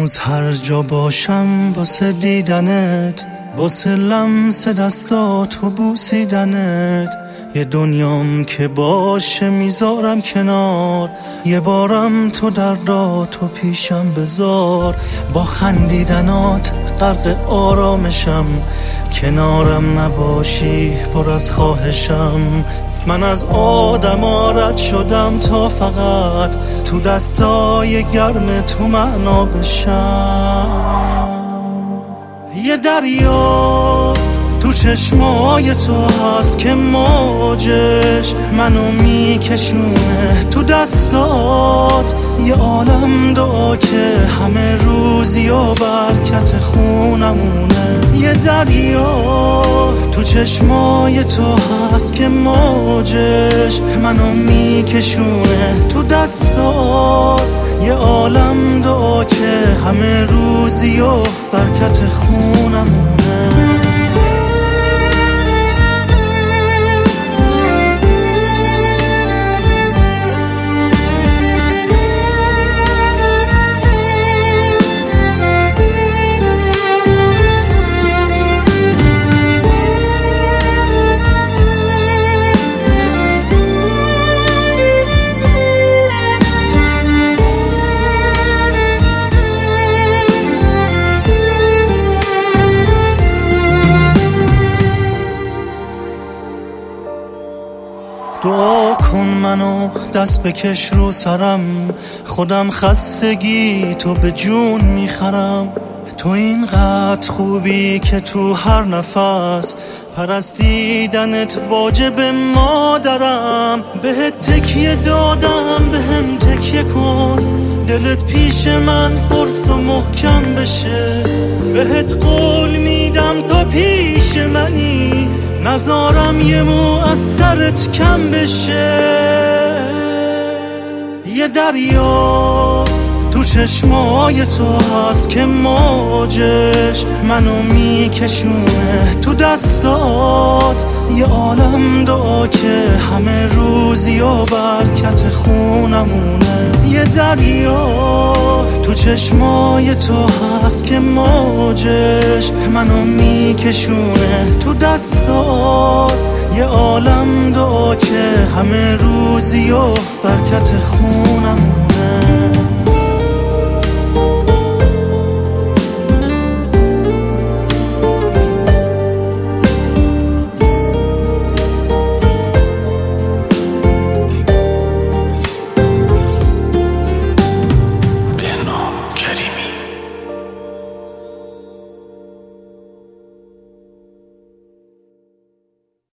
هنوز هر جا باشم واسه دیدنت، واسه لمس دستات و بوسیدنت. یه دنیام که باشه میذارم کنار، یه بارم تو درداتو پیشم بذار. با خندیدنات غرق آرامشم، کنارم نباشی پر از خواهشم. من از آدما رد شدم تا فقط تو دستای گرم تو معنا بشم. یه دریا تو چشمای تو هست که موجش منو میکشونه تو دستات. یه عالم دعا که همه روزی و برکت خونمونه. یه دریا تو چشمای تو هست که موجش منو میکشونه تو دستات. یه عالم دعا که همه روزی و برکت خونمونه. دعا کن منو دست بکش رو سرم، خودم خستگی تو به جون میخرم. تو اینقدر خوبی که تو هر نفس پرستیدنت واجب مادرم. بهت تکیه دادم بهم تکیه کن، دلت پیش من قرص و محکم بشه. بهت قول میدم تا پیش منی، نذارم یه مو از سرت کم بشه. یه دریا تو چشمای تو هست که موجش منو میکشونه تو دستات. یه عالم دعا که همه روزی و برکت خونمونه. یه دریا تو چشمای تو هست که موجش منو میکشونه تو دستات. یه عالم دعا که همه روزی و برکت خونمونه.